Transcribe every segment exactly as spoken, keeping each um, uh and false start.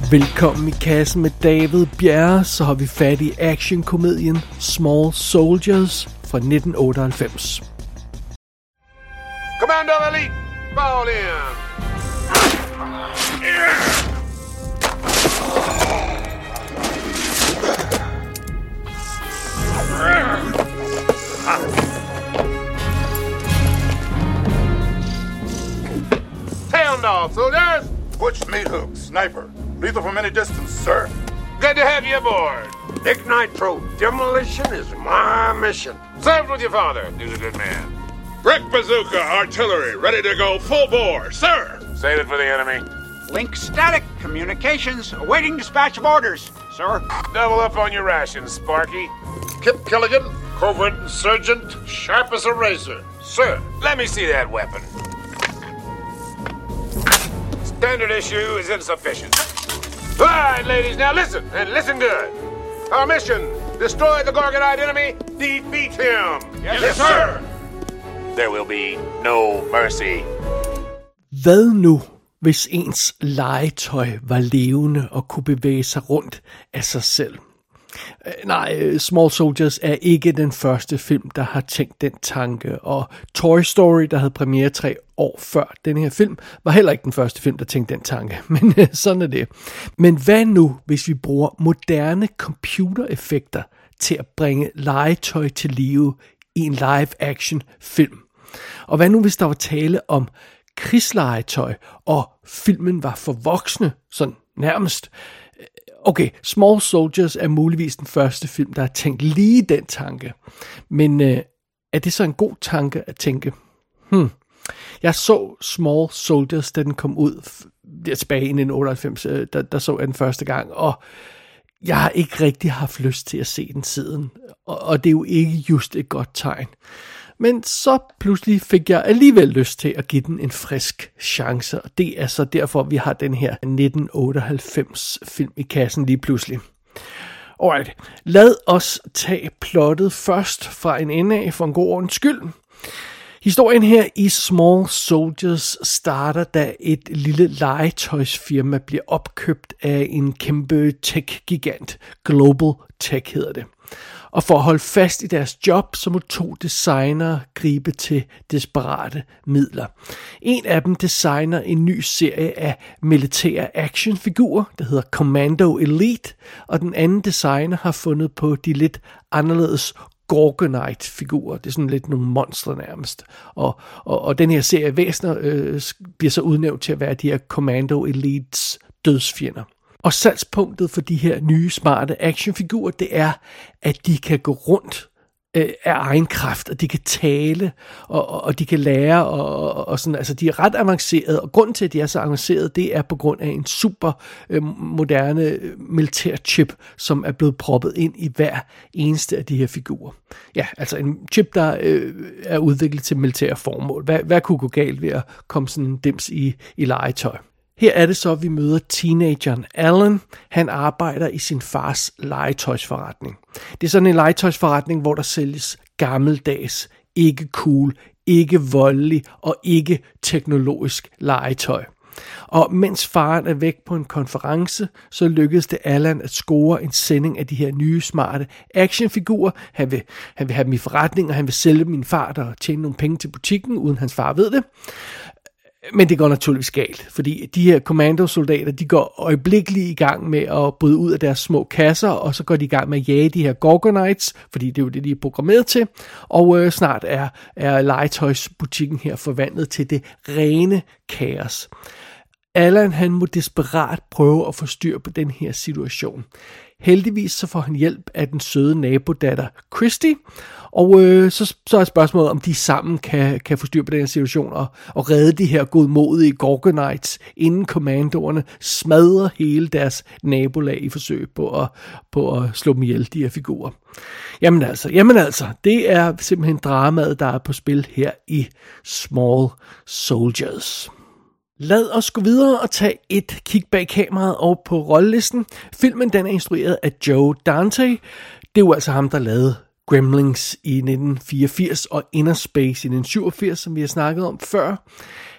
Velkommen i kassen med David Bjerre, så har vi fat i actionkomedien Small Soldiers fra nitten otteoghalvfems. Commando Elite, fall in! Pound off, soldiers! Butch meat hook, sniper. Lethal from any distance, sir. Good to have you aboard. Nick Nitro, demolition is my mission. Served with your father. He's a good man. Brick bazooka, artillery, ready to go full bore, sir. Save it for the enemy. Link static, communications, awaiting dispatch of orders, sir. Double up on your rations, Sparky. Kip Killigan, covert insurgent, sharp as a razor. Sir, let me see that weapon. Standard issue is insufficient. All right, ladies, now listen, and listen good. Our mission, destroy the Gorgonite enemy, defeat him. Yes, yes sir. There will be no mercy. Hvad nu, hvis ens legetøj var levende og kunne bevæge sig rundt af sig selv? Nej, Small Soldiers er ikke den første film, der har tænkt den tanke, og Toy Story, der havde premiere tre år før den her film, var heller ikke den første film, der tænkte den tanke, men sådan er det. Men hvad nu, hvis vi bruger moderne computereffekter til at bringe legetøj til live i en live-action film? Og hvad nu, hvis der var tale om krigslegetøj, og filmen var for voksne, sådan nærmest? Okay, Small Soldiers er muligvis den første film, der har tænkt lige den tanke. Men øh, er det så en god tanke at tænke? Hmm. Jeg så Small Soldiers, da den kom ud der tilbage i nitten otteoghalvfems, øh, der, der så jeg den første gang, og jeg har ikke rigtig haft lyst til at se den siden. Og, og det er jo ikke just et godt tegn. Men så pludselig fik jeg alligevel lyst til at give den en frisk chance, og det er så derfor, vi har den her nitten otteoghalvfems film i kassen lige pludselig. Alright, lad os tage plottet først fra en ende af for en god ordens skyld. Historien her i Small Soldiers starter, da et lille legetøjsfirma bliver opkøbt af en kæmpe tech-gigant. Global Tech hedder det. Og for at holde fast i deres job, så må to designere gribe til desperate midler. En af dem designer en ny serie af militære actionfigurer, der hedder Commando Elite, og den anden designer har fundet på de lidt anderledes Gorgonite-figurer. Det er sådan lidt nogle monstre nærmest. Og, og, og den her serie væsener øh, bliver så udnævnt til at være de her Commando Elites dødsfjender. Og salgspunktet for de her nye, smarte actionfigurer, det er, at de kan gå rundt øh, af egen kraft, og de kan tale, og, og, og de kan lære, og, og, og sådan, altså de er ret avancerede, og grunden til, at de er så avancerede, det er på grund af en super øh, moderne militær chip, som er blevet proppet ind i hver eneste af de her figurer. Ja, altså en chip, der øh, er udviklet til militære formål. Hvad, hvad kunne gå galt ved at komme sådan en dims i, i legetøj? Her er det så, at vi møder teenageren Alan. Han arbejder i sin fars legetøjsforretning. Det er sådan en legetøjsforretning, hvor der sælges gammeldags, ikke cool, ikke voldelig og ikke teknologisk legetøj. Og mens faren er væk på en konference, så lykkedes det Alan at score en sending af de her nye, smarte actionfigurer. Han vil, han vil have dem i forretning, og han vil sælge dem i en fart og tjene nogle penge til butikken, uden hans far ved det. Men det går naturligvis galt, fordi de her kommandosoldater, de går øjeblikkeligt i gang med at bryde ud af deres små kasser, og så går de i gang med at jage de her Gorgonites, fordi det er jo det, de er programmeret til, og øh, snart er, er legetøjsbutikken her forvandlet til det rene kaos. Alan, han må desperat prøve at få styr på den her situation. Heldigvis så får han hjælp af den søde nabodatter Christy, og øh, så, så er spørgsmålet, om de sammen kan, kan få styr på den her situation og, og redde de her godmodige Gorgonites, inden kommandoerne smadrer hele deres nabolag i forsøg på at, på at slå dem ihjel, de her figurer. Jamen altså, jamen altså, det er simpelthen dramaet, der er på spil her i Small Soldiers. Lad os gå videre og tage et kig bag kameraet og på rollelisten. Filmen den er instrueret af Joe Dante. Det er jo altså ham, der lavede Gremlins i nitten fireogfirs og Inner Space i nitten syvogfirs, som vi har snakket om før.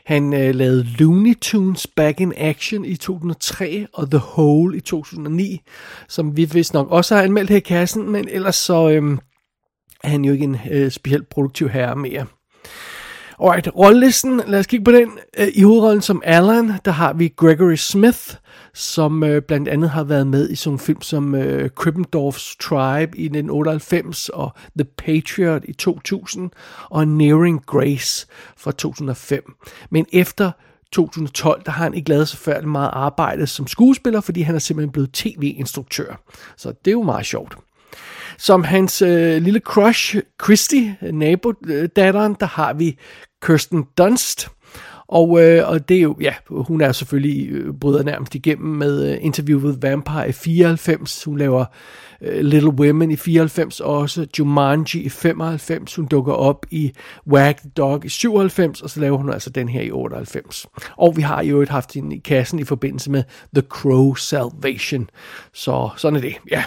Han øh, lavede Looney Tunes Back in Action i to tusind og tre og The Hole i to tusind og ni, som vi vist nok også har anmeldt her i kassen, men ellers så øh, er han jo ikke en øh, specielt produktiv herre mere. Alright, rollelisten, lad os kigge på den. I hovedrollen som Alan, der har vi Gregory Smith, som øh, blandt andet har været med i sådan en film som øh, Krippendorf's Tribe i nitten otteoghalvfems og The Patriot i to tusind og Nearing Grace fra to tusind og fem. Men efter to tusind og tolv, der har han ikke lavet så færdig meget arbejde som skuespiller, fordi han er simpelthen blevet tv-instruktør. Så det er jo meget sjovt. Som hans øh, lille crush, Christy, nabodatteren, der har vi Kirsten Dunst. Og, øh, og det er jo, ja, hun er selvfølgelig øh, bryder nærmest igennem med øh, Interview with Vampire i fireoghalvfems. Hun laver øh, Little Women i fireoghalvfems også, Jumanji i femoghalvfems. Hun dukker op i Wag the Dog i syvoghalvfems, og så laver hun altså den her i otteoghalvfems. Og vi har jo et haft hende i kassen i forbindelse med The Crow Salvation. Så sådan er det, ja.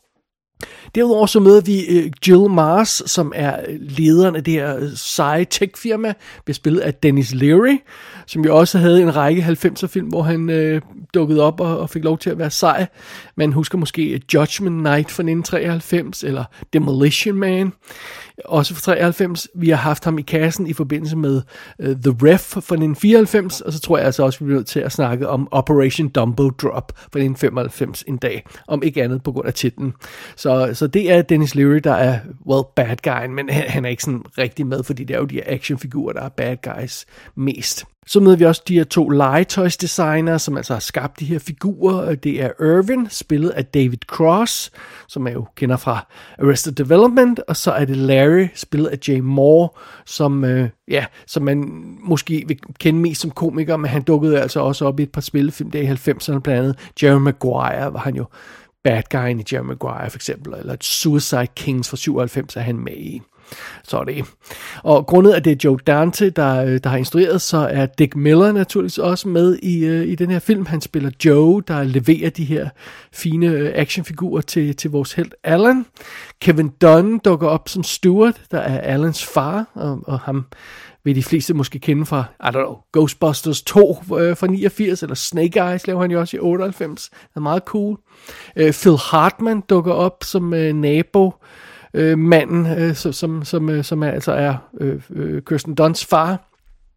Derudover så møder vi uh, Jill Mars, som er lederen af det her seje tech-firma, bliver spillet af Dennis Leary, som jo også havde en række halvfemser film, hvor han uh, dukkede op og, og fik lov til at være sej. Man husker måske Judgment Night fra nitten treoghalvfems, eller Demolition Man, også fra treoghalvfems. Vi har haft ham i kassen i forbindelse med uh, The Ref fra nitten fireoghalvfems, og så tror jeg altså også, vi bliver nødt til at snakke om Operation Dumbo Drop fra nitten femoghalvfems en dag, om ikke andet på grund af titlen. Så, så det er Dennis Leary, der er, well, bad guy, men han, han er ikke sådan rigtig med, fordi det er jo de her actionfigurer, der er bad guys mest. Så møder vi også de her to legetøjsdesignere, som altså har skabt de her figurer. Det er Irvin, spillet af David Cross, som jeg jo kender fra Arrested Development, og så er det Larry, spillet af Jay Moore, som, øh, ja, som man måske vil kende mest som komiker, men han dukkede altså også op i et par spillefilm der i halvfemserne, blandt andet Jerry Maguire var han jo bad guyen i Jerry Maguire for eksempel, eller Suicide Kings fra syvoghalvfems er han med i. Så er det. Og grundet af det er Joe Dante, der, der har instrueret, så er Dick Miller naturligvis også med i, i den her film. Han spiller Joe, der leverer de her fine actionfigurer til, til vores helt Alan. Kevin Dunn dukker op som Stuart, der er Alans far, og, og ham vil de fleste måske kende fra, I don't know, Ghostbusters to øh, fra niogfirs, eller Snake Eyes laver han jo også i otteoghalvfems. Det er meget cool. Øh, Phil Hartman dukker op som øh, nabo, øh, manden, øh, som, som, øh, som er, altså er øh, øh, Kirsten Dunsts far.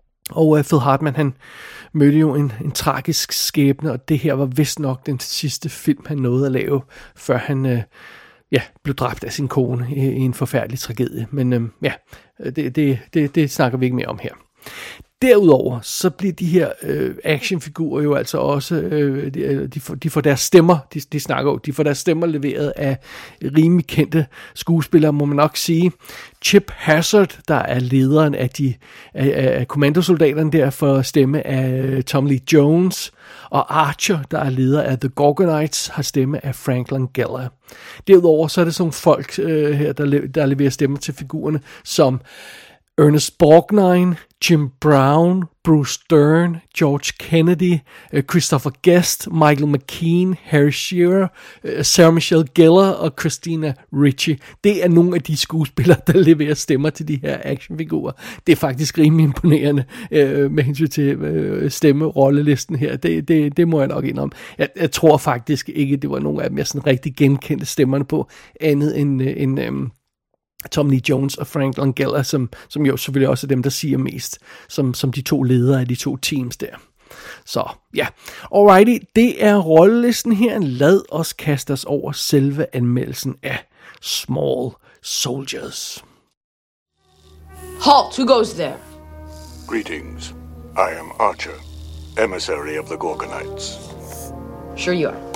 Og øh, Phil Hartman, han mødte jo en, en tragisk skæbne, og det her var vist nok den sidste film, han nåede at lave, før han øh, ja, blev dræbt af sin kone i, i en forfærdelig tragedie. Men øh, ja, det, det, det, det snakker vi ikke mere om her. Derudover, så bliver de her øh, actionfigurer jo altså også, øh, de, de, får, de får deres stemmer, de, de snakker jo, de får deres stemmer leveret af rimelig kendte skuespillere, må man nok sige. Chip Hazard, der er lederen af, de, af, af kommandosoldaterne der, får stemme af Tom Lee Jones, og Archer, der er leder af The Gorgonites, har stemme af Frank Langella. Derudover, så er det sådan folk øh, her, der, der leverer stemmer til figurerne, som Ernest Borgnine, Jim Brown, Bruce Dern, George Kennedy, Christopher Guest, Michael McKean, Harry Shearer, Sarah Michelle Gellar og Christina Ricci. Det er nogle af de skuespillere, der leverer stemmer til de her actionfigurer. Det er faktisk rimelig imponerende øh, med hensyn til øh, stemme-rollelisten her. Det, det, det må jeg nok indrømme. Jeg, jeg tror faktisk ikke, det var nogle af dem, jeg sådan rigtig genkendte stemmerne på, andet end... Øh, end øh, Tom Lee Jones og Frank Langella, som, som jo selvfølgelig også er dem, der siger mest, som, som de to ledere af de to teams der. Så ja, alrighty, det er rollelisten her. Lad os kaste os over selve anmeldelsen af Small Soldiers. Halt, who goes there? Greetings. I am Archer, emissary of the Gorgonites. Sure you are.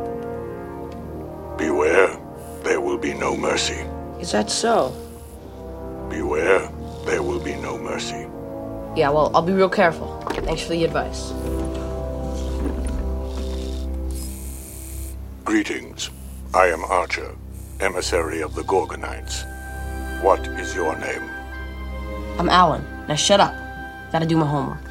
Beware, there will be no mercy. Is that so? Beware, there will be no mercy. Yeah, well, I'll be real careful. Thanks for the advice. Greetings. I am Archer, emissary of the Gorgonites. What is your name? I'm Alan. Now shut up. Gotta do my homework.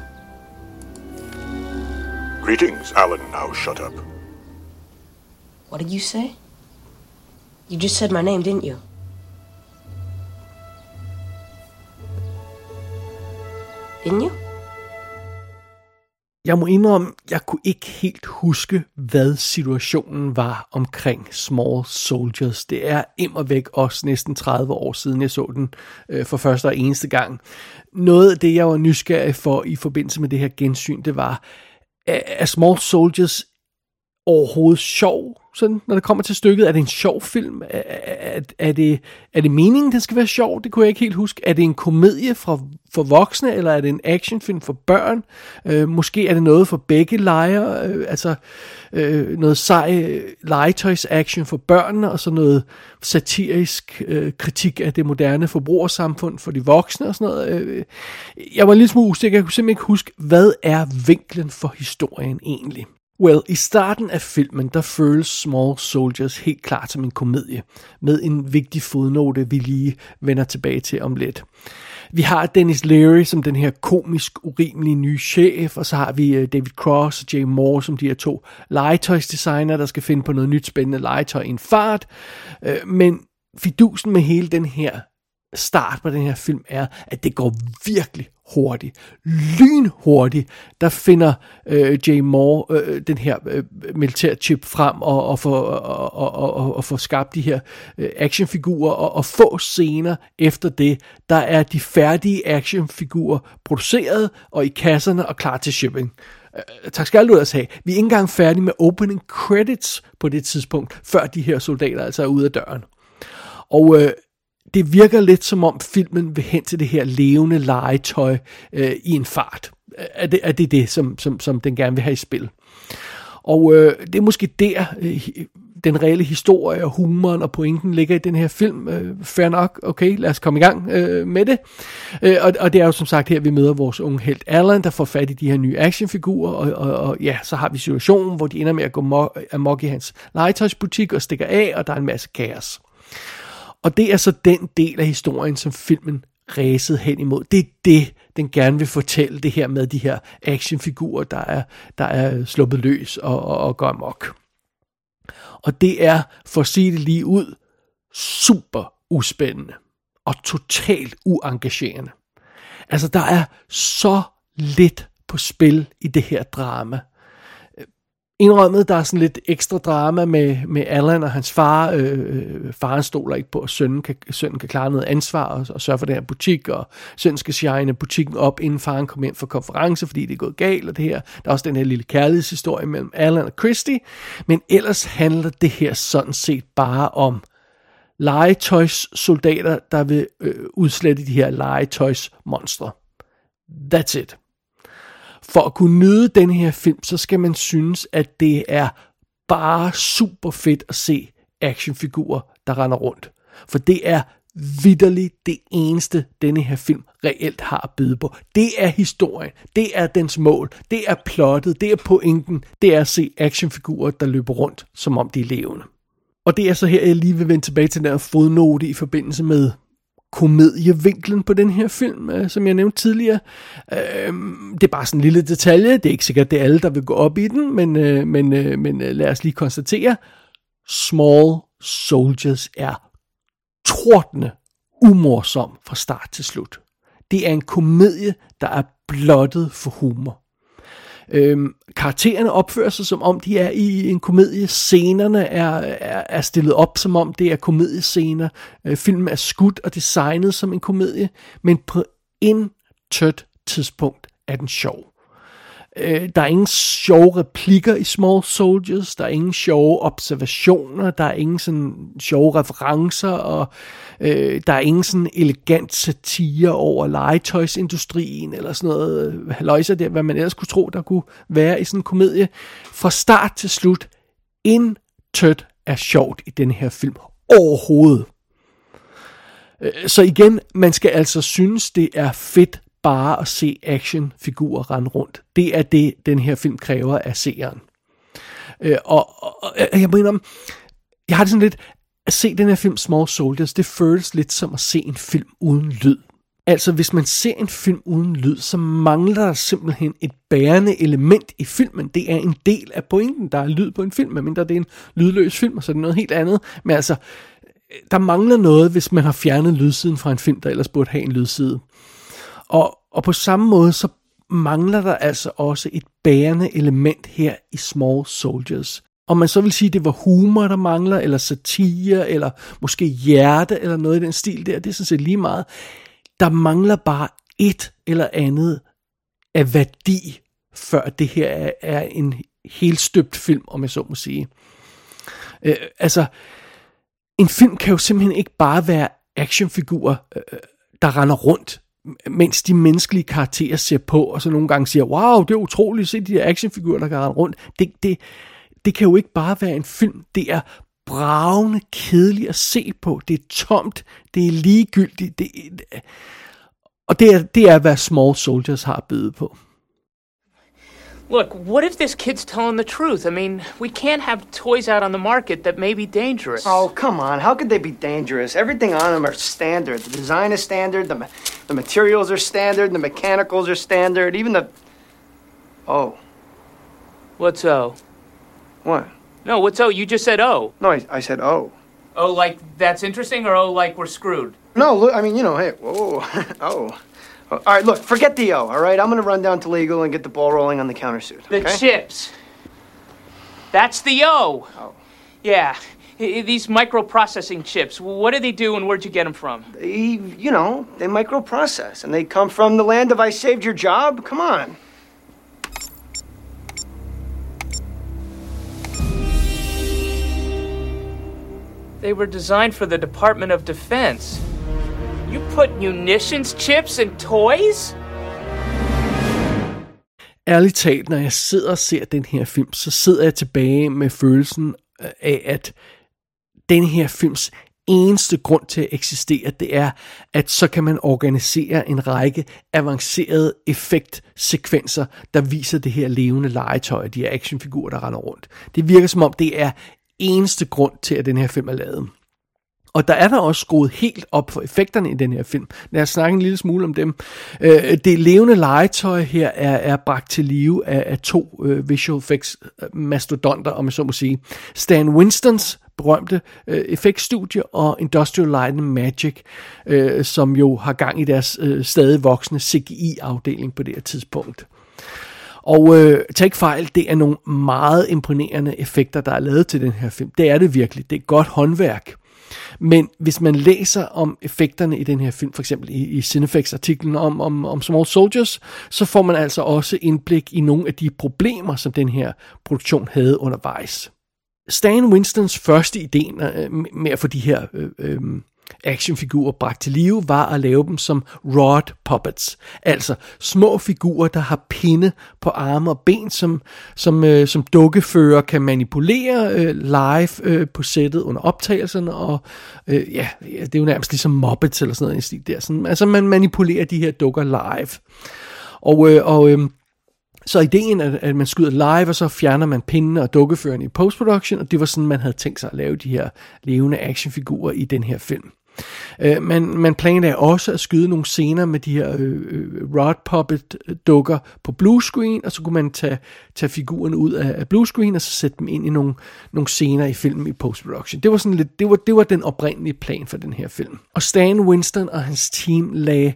Greetings, Alan. Now shut up. What did you say? You just said my name, didn't you? Didn't you? Jeg må indrømme, jeg kunne ikke helt huske, hvad situationen var omkring Small Soldiers. Det er immervæk også næsten tredive år siden, jeg så den øh, for første og eneste gang. Noget af det, jeg var nysgerrig for i forbindelse med det her gensyn, det var, er, er Small Soldiers overhovedet sjov, sådan, når det kommer til stykket? Er det en sjov film? Er, er, er, det, er det meningen, det skal være sjov? Det kunne jeg ikke helt huske. Er det en komedie for, for voksne, eller er det en actionfilm for børn? Øh, måske er det noget for begge lejre, øh, altså øh, noget sej legetøjs-action for børnene, og så noget satirisk øh, kritik af det moderne forbrugersamfund for de voksne og sådan noget. Øh, jeg var en lille smule usikker. Jeg kunne simpelthen ikke huske, hvad er vinklen for historien egentlig? Well, i starten af filmen, der føles Small Soldiers helt klart som en komedie, med en vigtig fodnote, vi lige vender tilbage til om lidt. Vi har Denis Leary som den her komisk, urimelige nye chef, og så har vi David Cross og Jay Moore som de her to legetøjsdesigner, der skal finde på noget nyt spændende legetøj i en fart. Men fidusen med hele den her start på den her film er, at det går virkelig hurtigt, lynhurtigt. Der finder øh, Jay Moore øh, den her øh, militærchip frem og, og, får, og, og, og, og får skabt de her øh, actionfigurer, og, og få scener efter det, der er de færdige actionfigurer produceret og i kasserne og klar til shipping. Uh, tak skal du også have. Vi er ikke engang færdige med opening credits på det tidspunkt, før de her soldater altså er ude af døren. Og øh, det virker lidt som om filmen vil hen til det her levende legetøj øh, i en fart. Er det er det, det som, som, som den gerne vil have i spil. Og øh, det er måske der, øh, den reelle historie og humoren og pointen ligger i den her film. Øh, fair nok, okay, lad os komme i gang øh, med det. Øh, og, og det er jo som sagt her, vi møder vores unge helt Alan, der får fat i de her nye actionfigurer, og, og, og ja, så har vi situationen, hvor de ender med at gå amok i hans legetøjsbutik og stikker af, og der er en masse kaos. Og det er så den del af historien, som filmen ræsede hen imod. Det er det, den gerne vil fortælle, det her med de her actionfigurer, der er, der er sluppet løs og, og, og går amok. Og det er, for at sige det lige ud, super uspændende og totalt uengagerende. Altså, der er så lidt på spil i det her drama. Indrømmet, der er sådan lidt ekstra drama med, med Alan og hans far. Øh, faren stoler ikke på, at sønnen kan, sønnen kan klare noget ansvar og, og sørge for den her butik, og sønnen skal shine butikken op, inden faren kommer ind for konference, fordi det er gået galt, og det her. Der er også den her lille kærlighedshistorie mellem Alan og Christy, men ellers handler det her sådan set bare om legetøjssoldater, der vil øh, udslette de her legetøjsmonstre. That's it. For at kunne nyde den her film, så skal man synes, at det er bare super fedt at se actionfigurer, der render rundt. For det er vitterligt det eneste, denne her film reelt har at byde på. Det er historien, det er dens mål, det er plottet, det er pointen, det er at se actionfigurer, der løber rundt, som om de er levende. Og det er så her, jeg lige vil vende tilbage til den her fodnote i forbindelse med komedievinklen på den her film, øh, som jeg nævnte tidligere. Øh, det er bare sådan en lille detalje. Det er ikke sikkert, det er alle, der vil gå op i den, men, øh, men, øh, men øh, lad os lige konstatere. Small Soldiers er tordende umorsom fra start til slut. Det er en komedie, der er blottet for humor. Øhm, karaktererne opfører sig, som om de er i en komedie. Scenerne er, er, er stillet op, som om det er komediescener. Øh, filmen er skudt og designet som en komedie, men på intet tidspunkt er den sjov. Øh, der er ingen sjove replikker i Small Soldiers, der er ingen sjove observationer, der er ingen sådan sjove referencer, og øh, der er ingen sådan elegant satire over legetøjsindustrien, eller sådan noget halløjser der, hvad man ellers kunne tro, der kunne være i sådan en komedie. Fra start til slut, intet er sjovt i den her film overhovedet. Øh, så igen, man skal altså synes, det er fedt bare at se actionfigurer rende rundt. Det er det, den her film kræver af seeren. Øh, og, og, og jeg mener, jeg har det sådan lidt, at se den her film Small Soldiers, det føles lidt som at se en film uden lyd. Altså, hvis man ser en film uden lyd, så mangler der simpelthen et bærende element i filmen. Det er en del af pointen, der er lyd på en film, medmindre det er en lydløs film, og så er det noget helt andet. Men altså, der mangler noget, hvis man har fjernet lydsiden fra en film, der ellers burde have en lydside. Og, og på samme måde, så mangler der altså også et bærende element her i Small Soldiers. Om man så vil sige, at det var humor, der mangler, eller satire, eller måske hjerte, eller noget i den stil der, det er sådan set lige meget. Der mangler bare et eller andet af værdi, før det her er, er en helt støbt film, om jeg så må sige. Øh, altså, en film kan jo simpelthen ikke bare være actionfigurer, øh, der render rundt, mens de menneskelige karakterer ser på, og så nogle gange siger, wow, det er utroligt, se de der actionfigurer, der kan rende rundt. Det, det, det kan jo ikke bare være en film, det er bragende kedeligt at se på, det er tomt, det er ligegyldigt, det, det, og det er, det er, hvad Small Soldiers har at byde på. Look, what if this kid's telling the truth? I mean, we can't have toys out on the market that may be dangerous. Oh, come on. How could they be dangerous? Everything on them are standard. The design is standard, the, ma- the materials are standard, the mechanicals are standard, even the... Oh. What's O? What? No, what's O? You just said O. No, I, I said oh. Oh, like that's interesting, or O, like we're screwed? No, look, I mean, you know, hey, whoa, oh. All right, look, forget the O, all right? I'm going to run down to legal and get the ball rolling on the countersuit. The okay? chips. That's the O. Oh. Yeah, I- these microprocessing chips. What do they do and where'd you get them from? They, you know, they microprocess, and they come from the land of I saved your job. Come on. They were designed for the Department of Defense. You put munitions chips in toys? Ærligt talt, når jeg sidder og ser den her film, så sidder jeg tilbage med følelsen af, at den her films eneste grund til at eksistere, det er, at så kan man organisere en række avancerede effektsekvenser, der viser det her levende legetøj, de her actionfigurer, der render rundt. Det virker som om, det er eneste grund til, at den her film er lavet. Og der er der også skruet helt op for effekterne i den her film. Lad os snakke en lille smule om dem. Det levende legetøj her er, er bragt til live af, af to uh, visual effects mastodonter, om jeg så må sige. Stan Winstons berømte uh, effektstudie og Industrial Light and Magic, uh, som jo har gang i deres uh, stadig voksende C G I-afdeling på det her tidspunkt. Og øh, tag ikke fejl, det er nogle meget imponerende effekter, der er lavet til den her film. Det er det virkelig. Det er godt håndværk. Men hvis man læser om effekterne i den her film, for eksempel i, i Cinefex-artiklen om, om, om Small Soldiers, så får man altså også indblik i nogle af de problemer, som den her produktion havde undervejs. Stan Winstons første idé med at få de her øh, øh, actionfigurer bragt til live, var at lave dem som rod puppets. Altså små figurer, der har pinde på arme og ben, som, som, øh, som dukkefører kan manipulere øh, live øh, på sættet under optagelserne, og øh, ja, det er jo nærmest ligesom Muppets eller sådan noget i stil der. Sådan, altså man manipulerer de her dukker live. Og, øh, og øh, så ideen er, at man skyder live, og så fjerner man pindene og dukkeførerne i postproduction, og det var sådan, man havde tænkt sig at lave de her levende actionfigurer i den her film. Uh, man, man planlagde også at skyde nogle scener med de her uh, rod puppet dukker på bluescreen, og så kunne man tage, tage figurerne ud af, af bluescreen, og så sætte dem ind i nogle, nogle scener i filmen i postproduction. Det var sådan lidt, det var, det var den oprindelige plan for den her film. Og Stan Winston og hans team lagde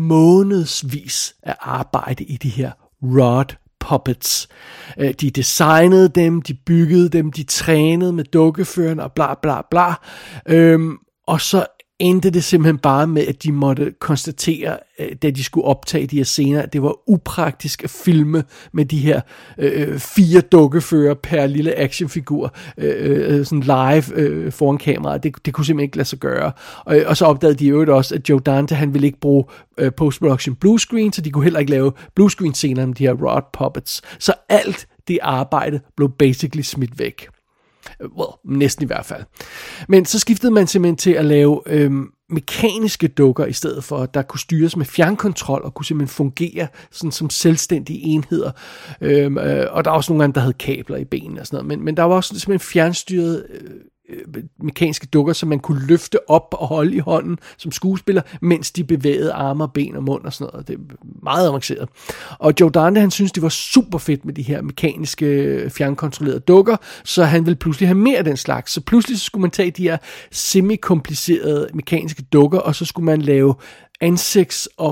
månedsvis af arbejde i de her rod puppets. De designede dem, de byggede dem, de trænede med dukkeførerne og bla bla bla. Øhm, og så endte det simpelthen bare med, at de måtte konstatere, da de skulle optage de her scener, at det var upraktisk at filme med de her øh, fire dukkefører per lille actionfigur øh, sådan live øh, foran kameraet. Det, det kunne simpelthen ikke lade sig gøre. Og, og så opdagede de jo også, at Joe Dante, han ville ikke bruge øh, post-production bluescreen, så de kunne heller ikke lave bluescreen scener med de her rod puppets. Så alt det arbejde blev basically smidt væk. Well, næsten i hvert fald. Men så skiftede man simpelthen til at lave øhm, mekaniske dukker i stedet for, der kunne styres med fjernkontrol og kunne simpelthen fungere sådan som selvstændige enheder. Øhm, øh, og der var også nogle gange, der havde kabler i benene og sådan noget. Men, men der var også simpelthen fjernstyrede øh, mekaniske dukker, som man kunne løfte op og holde i hånden som skuespiller, mens de bevægede arme og ben og mund og sådan noget. Det er meget avanceret. Og Joe Dante, han synes, det var super fedt med de her mekaniske fjernkontrollerede dukker, så han ville pludselig have mere af den slags. Så pludselig skulle man tage de her semi-komplicerede mekaniske dukker, og så skulle man lave ansigts- og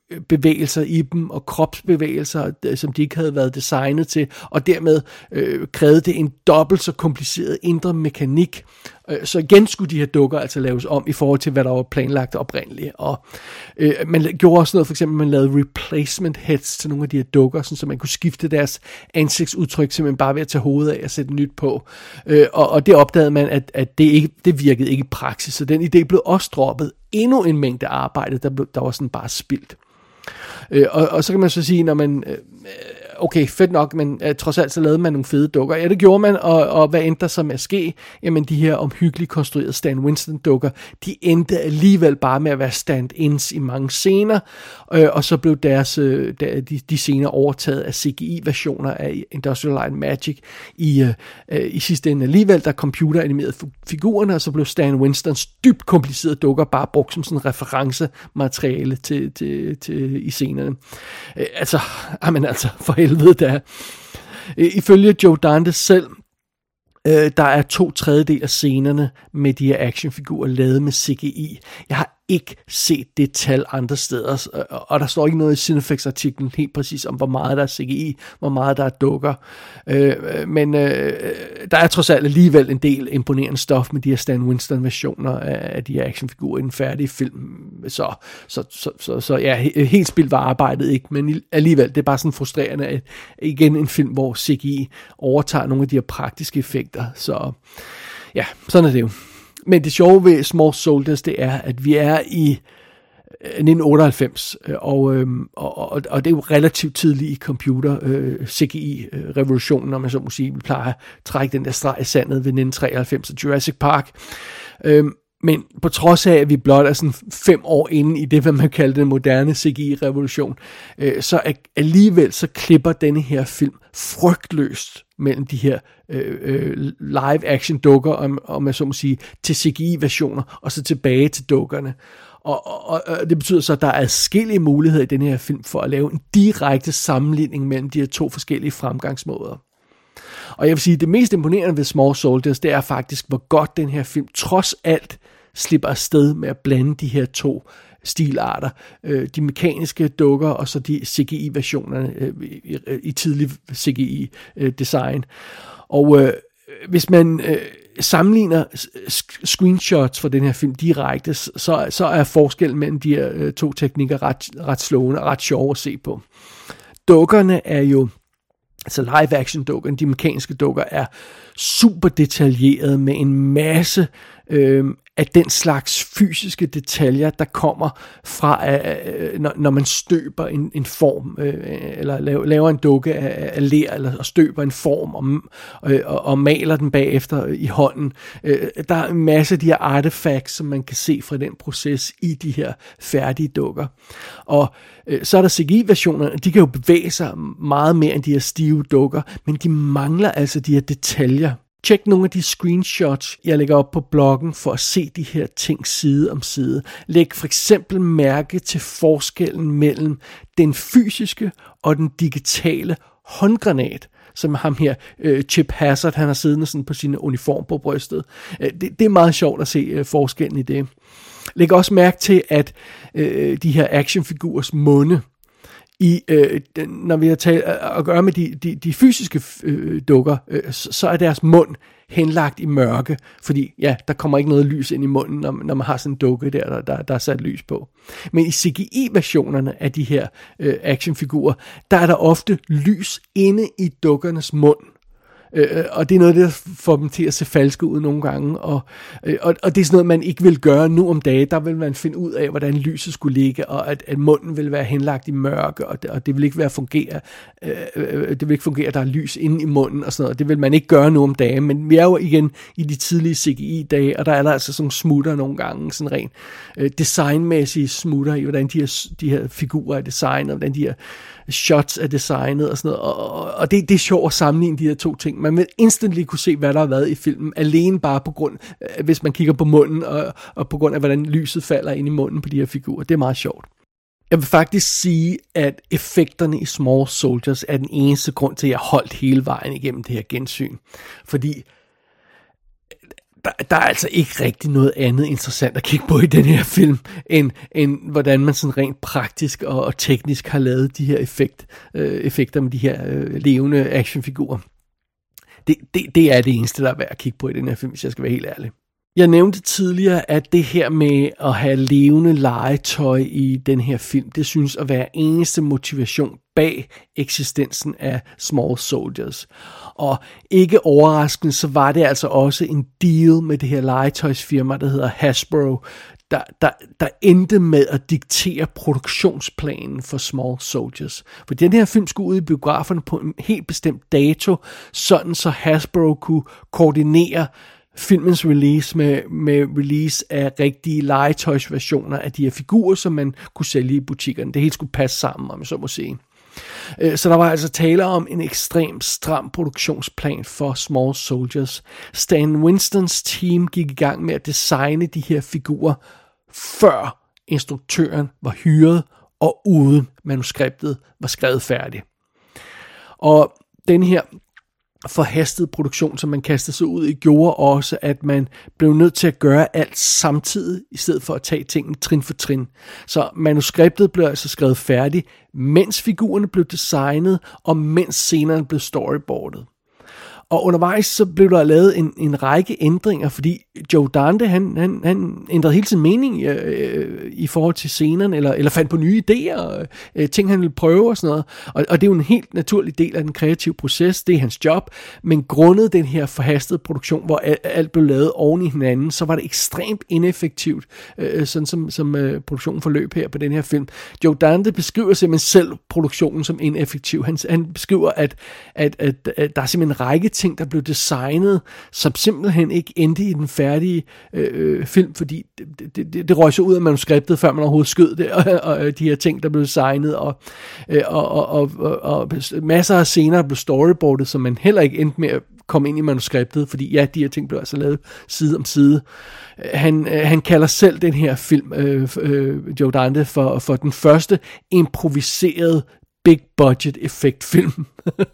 bevægelser i dem, og kropsbevægelser, som de ikke havde været designet til, og dermed øh, krævede det en dobbelt så kompliceret indre mekanik. Så igen skulle de her dukker altså laves om i forhold til, hvad der var planlagt oprindeligt. Og øh, man gjorde også noget, for eksempel man lavede replacement heads til nogle af de her dukker, sådan, så man kunne skifte deres ansigtsudtryk simpelthen bare ved at tage hovedet af og sætte nyt på. Øh, og, og det opdagede man, at, at det, ikke, det virkede ikke i praksis, så den idé blev også droppet. Endnu en mængde arbejde, der, blev, der var sådan bare spildt. Øh, og, og så kan man så sige, når man... Øh, okay, fedt nok, men uh, trods alt så lavede man nogle fede dukker. Ja, det gjorde man, og, og hvad endte der så med at ske? Jamen, de her omhyggeligt konstruerede Stan Winston-dukker, de endte alligevel bare med at være stand-ins i mange scener, øh, og så blev deres, øh, der, de, de scener overtaget af C G I-versioner af Industrial Light and Magic i, øh, i sidste ende alligevel, der computeranimerede figurerne, og så blev Stan Winstons dybt komplicerede dukker bare brugt som sådan referencemateriale til, til, til, i scenerne. Øh, altså, amen, altså, for helvede der. Ifølge Joe Dante selv, øh, der er to tredjedel af scenerne med de her actionfigurer lavet med C G I. Jeg har ikke set det tal andre steder, og der står ikke noget i Cinefix-artiklen helt præcis om, hvor meget der er C G I, hvor meget der er dukker. Øh, men øh, der er trods alt alligevel en del imponerende stof med de her Stan Winston-versioner af de her actionfigurer i den færdige film. Så, så, så, så, så ja, helt spildt var arbejdet ikke, men alligevel, det er bare sådan frustrerende, at igen en film, hvor C G I overtager nogle af de her praktiske effekter. Så ja, sådan er det jo. Men det sjove ved Small Soldiers, det er, at vi er i nitten otteoghalvfems, og, og, og, og det er jo relativt tidligt i computer øh, C G I-revolutionen, når man så må sige, vi plejer at trække den der streg i sandet ved nitten treoghalvfems og Jurassic Park. Øhm, Men på trods af, at vi blot er sådan fem år inde i det, hvad man kalder den moderne C G I-revolution, øh, så alligevel så klipper denne her film frygtløst mellem de her øh, live-action-dukker, om, om jeg så må sige, til C G I-versioner, og så tilbage til dukkerne. Og, og, og det betyder så, at der er adskillige muligheder i denne her film for at lave en direkte sammenligning mellem de her to forskellige fremgangsmåder. Og jeg vil sige, at det mest imponerende ved Small Soldiers, det er faktisk, hvor godt den her film trods alt slipper afsted med at blande de her to stilarter. Øh, de mekaniske dukker, og så de C G I-versionerne øh, i, i tidlig C G I-design. Og øh, hvis man øh, sammenligner screenshots fra den her film direkte, så, så er forskellen mellem de her øh, to teknikker ret, ret slående og ret sjove at se på. Dukkerne er jo altså live-action dukkerne, de mekaniske dukker, er super detaljerede med en masse øh, af den slags fysiske detaljer, der kommer fra, øh, når, når man støber en, en form, øh, eller laver, laver en dukke af, af ler, eller støber en form, og, øh, og, og maler den bagefter i hånden. Øh, der er en masse af de her artefacts, som man kan se fra den proces i de her færdige dukker. Og øh, så er der C G I-versionerne, de kan jo bevæge sig meget mere end de her stive dukker, men de mangler altså de her detaljer. Tjek nogle af de screenshots, jeg lægger op på bloggen, for at se de her ting side om side. Læg for eksempel mærke til forskellen mellem den fysiske og den digitale håndgranat, som ham her, øh, Chip Hazard, han har siddende sådan på sin uniform på brystet. Øh, det, det er meget sjovt at se øh, forskellen i det. Læg også mærke til, at øh, de her actionfigurers munde, I, øh, når vi har talt at gøre med de, de, de fysiske øh, dukker, øh, så er deres mund henlagt i mørke, fordi ja, der kommer ikke noget lys ind i munden, når, når man har sådan en dukke der, der, der, der er sat lys på. Men i C G I-versionerne af de her øh, actionfigurer, der er der ofte lys inde i dukkernes mund. Øh, og det er noget, der får dem til at se falske ud nogle gange, og, øh, og, og det er sådan noget, man ikke vil gøre nu om dagen. Der vil man finde ud af, hvordan lyset skulle ligge, og at, at munden vil være henlagt i mørke, og det, og det vil ikke være fungere, øh, øh, det vil ikke fungere, at der er lys inde i munden og sådan noget. Det vil man ikke gøre nu om dagen, men vi er jo igen i de tidlige C G I-dage, og der er der altså sådan smutter nogle gange, sådan rent øh, designmæssige smutter i, hvordan de her, de her figurer er designet, og hvordan de her shots er designet og sådan noget, og, og, og det, det er sjovt at sammenligne de her to ting. Man vil instantly kunne se, hvad der har været i filmen, alene bare på grund, hvis man kigger på munden, og, og på grund af, hvordan lyset falder ind i munden på de her figurer. Det er meget sjovt. Jeg vil faktisk sige, at effekterne i Small Soldiers er den eneste grund til, at jeg holdt hele vejen igennem det her gensyn. Fordi der, der er altså ikke rigtig noget andet interessant at kigge på i den her film, end, end hvordan man sådan rent praktisk og, og teknisk har lavet de her effekt, øh, effekter med de her øh, levende actionfigurer. Det, det, det er det eneste, der er værd at kigge på i den her film, hvis jeg skal være helt ærlig. Jeg nævnte tidligere, at det her med at have levende legetøj i den her film, det synes at være eneste motivation bag eksistensen af Small Soldiers. Og ikke overraskende, så var det altså også en deal med det her legetøjsfirma, der hedder Hasbro, der, der, der endte med at diktere produktionsplanen for Small Soldiers. For den her film skulle ud i biograferne på en helt bestemt dato, sådan så Hasbro kunne koordinere filmens release med, med release af rigtige legetøjsversioner af de her figurer, som man kunne sælge i butikkerne. Det hele skulle passe sammen, om jeg så må sige. Så der var altså tale om en ekstremt stram produktionsplan for Small Soldiers. Stan Winstons team gik i gang med at designe de her figurer, før instruktøren var hyret, og uden manuskriptet var skrevet færdigt. Og den her forhastede produktion, som man kastede sig ud i, gjorde også, at man blev nødt til at gøre alt samtidig, i stedet for at tage tingene trin for trin. Så manuskriptet blev altså skrevet færdigt, mens figurerne blev designet, og mens scenerne blev storyboardet. Og undervejs så blev der lavet en, en række ændringer, fordi Joe Dante, han, han, han ændrede hele sin mening øh, i forhold til scenerne, eller, eller fandt på nye idéer, øh, ting han ville prøve og sådan noget. Og, og det er jo en helt naturlig del af den kreative proces, det er hans job, men grundet den her forhastede produktion, hvor alt blev lavet oven i hinanden, så var det ekstremt ineffektivt, øh, sådan som, som øh, produktionen forløb her på den her film. Joe Dante beskriver simpelthen selv produktionen som ineffektiv. Han, han beskriver, at, at, at, at der er simpelthen en række ting, der blev designet, som simpelthen ikke endte i den færdige øh, film, fordi det, det, det, det røg så ud af manuskriptet, før man overhovedet skød det, og, og de her ting, der blev designet, og, og, og, og, og, og masser af scener blev storyboardet, som man heller ikke endte med at komme ind i manuskriptet, fordi ja, de her ting blev altså lavet side om side. Han, han kalder selv den her film, øh, øh, Joe Dante, for, for den første improviserede big budget effektfilm.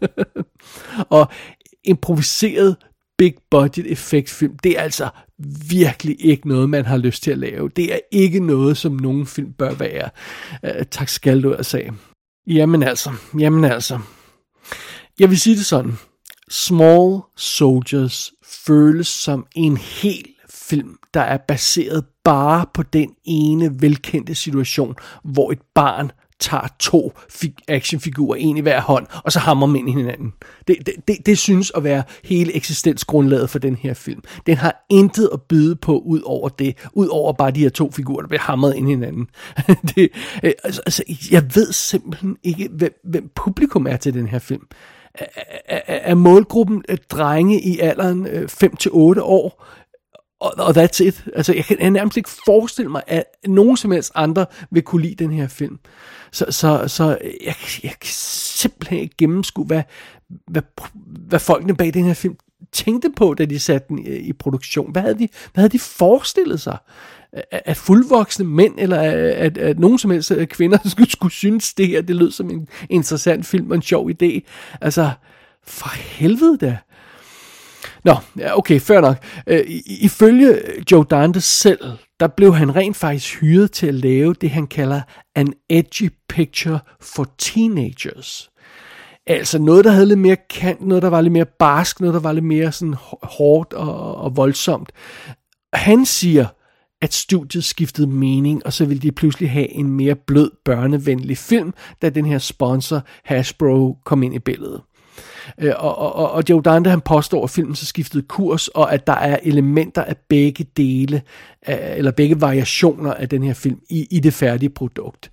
Og improviseret big budget effektfilm, det er altså virkelig ikke noget, man har lyst til at lave. Det er ikke noget, som nogen film bør være. Uh, tak skal du have sagt. Jamen altså, jamen altså. Jeg vil sige det sådan. Small Soldiers føles som en hel film, der er baseret bare på den ene velkendte situation, hvor et barn tager to actionfigurer, en i hver hånd, og så hammer dem ind i hinanden. Det, det, det, det synes at være hele eksistensgrundlaget for den her film. Den har intet at byde på ud over det, ud over bare de her to figurer, der bliver hamret ind i hinanden. det, altså, altså, jeg ved simpelthen ikke, hvem, hvem publikum er til den her film. Er, er, er målgruppen drenge i alderen fem til otte år, og, og that's it. Altså, jeg kan nærmest ikke forestille mig, at nogen som helst andre vil kunne lide den her film. Så, så, så jeg, jeg kan simpelthen ikke gennemskue, hvad, hvad, hvad folkene bag den her film tænkte på, da de satte den i, i produktion. Hvad havde de, hvad havde de forestillet sig? At, at fuldvoksne mænd, eller at, at nogen som helst kvinder skulle, skulle synes, det her, det lød som en interessant film og en sjov idé. Altså, for helvede da. Nå, ja, okay, fair nok. Øh, ifølge Joe Dante selv, der blev han rent faktisk hyret til at lave det, han kalder an edgy picture for teenagers. Altså noget, der havde lidt mere kant, noget, der var lidt mere barsk, noget, der var lidt mere sådan hårdt og, og voldsomt. Han siger, at studiet skiftede mening, og så ville de pludselig have en mere blød, børnevenlig film, da den her sponsor, Hasbro, kom ind i billedet. Og, og, og Joe Dante, han påstår, at filmen så skiftede kurs, og at der er elementer af begge dele, eller begge variationer af den her film i, i det færdige produkt.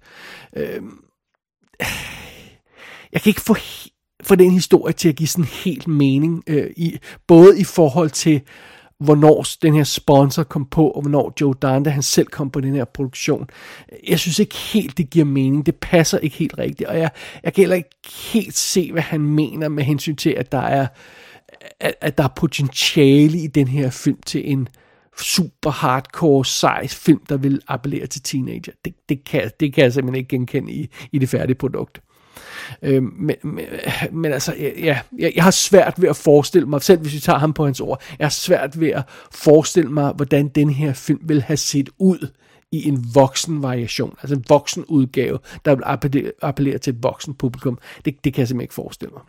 Jeg kan ikke få, få den historie til at give sådan helt mening, i, både i forhold til, hvornår den her sponsor kom på, og hvornår Joe Dante han selv kom på den her produktion. Jeg synes ikke helt, det giver mening. Det passer ikke helt rigtigt, og jeg, jeg kan heller ikke helt se, hvad han mener med hensyn til, at der er, at, at der er potentiale i den her film til en super hardcore, sej film, der vil appellere til teenager. Det, det, kan, det kan jeg simpelthen ikke genkende i, i det færdige produkt. Øh, men, men, men altså, ja, jeg, jeg har svært ved at forestille mig, selv hvis vi tager ham på hans ord, jeg har svært ved at forestille mig, hvordan den her film vil have set ud i en voksen variation, altså en voksen udgave, der vil appellere til et voksen publikum. Det, det kan jeg simpelthen ikke forestille mig.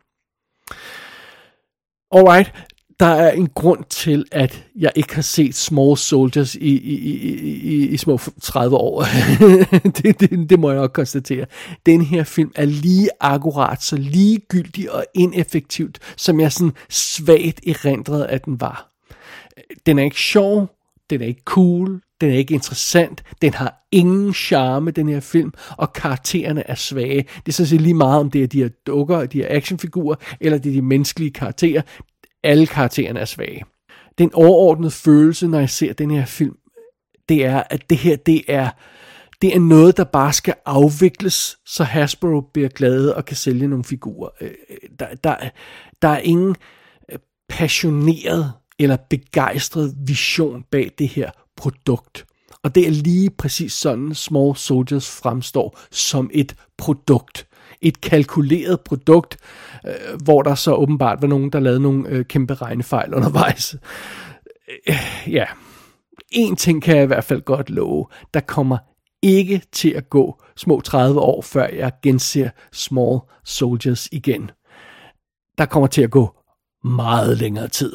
Alright, der er en grund til, at jeg ikke har set Small Soldiers i, i, i, i, i små tredive år. det, det, det må jeg nok konstatere. Den her film er lige akkurat så ligegyldig og ineffektivt, som jeg sådan svagt erindrede, at den var. Den er ikke sjov, den er ikke cool, den er ikke interessant, den har ingen charme, den her film, og karaktererne er svage. Det er sådan set lige meget, om det er de her dukker, de her actionfigurer, eller det er de menneskelige karakterer. Alle karaktererne er svage. Den overordnede følelse, når jeg ser den her film, det er, at det her, det er, det er noget, der bare skal afvikles, så Hasbro bliver glade og kan sælge nogle figurer. Der, der, der er ingen passioneret eller begejstret vision bag det her produkt. Og det er lige præcis sådan, Small Soldiers fremstår som et produkt. Et kalkuleret produkt, øh, hvor der så åbenbart var nogen, der lavede nogle øh, kæmpe regnefejl undervejs. Øh, ja, en ting kan jeg i hvert fald godt love. Der kommer ikke til at gå små tredive år, før jeg genser Small Soldiers igen. Der kommer til at gå meget længere tid.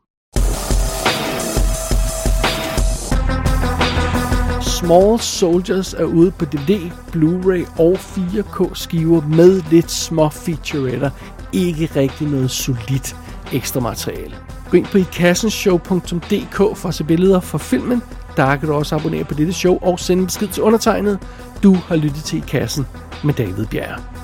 Small Soldiers er ude på D V D, Blu-ray og fire K skiver med lidt små featuretter. Ikke rigtig noget solidt ekstra materiale. Gå ind på i kassen show punktum d k for at se billeder fra filmen. Der kan du også abonnere på dette show og sende besked til undertegnet. Du har lyttet til I Kassen med David Bjerre.